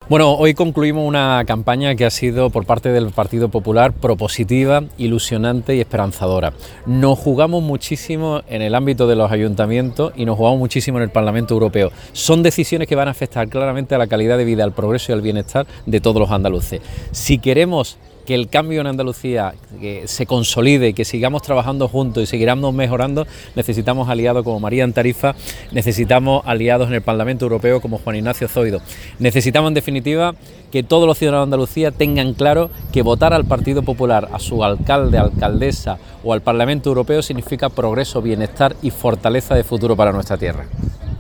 Bueno, hoy concluimos una campaña que ha sido por parte del Partido Popular propositiva, ilusionante y esperanzadora. Nos jugamos muchísimo en el ámbito de los ayuntamientos y nos jugamos muchísimo en el Parlamento Europeo. Son decisiones que van a afectar claramente a la calidad de vida, al progreso y al bienestar de todos los andaluces. Si queremos que el cambio en Andalucía que se consolide, que sigamos trabajando juntos y seguiremos mejorando, necesitamos aliados como María en Tarifa, necesitamos aliados en el Parlamento Europeo como Juan Ignacio Zoido. Necesitamos, en definitiva, que todos los ciudadanos de Andalucía tengan claro que votar al Partido Popular, a su alcalde, alcaldesa o al Parlamento Europeo significa progreso, bienestar y fortaleza de futuro para nuestra tierra.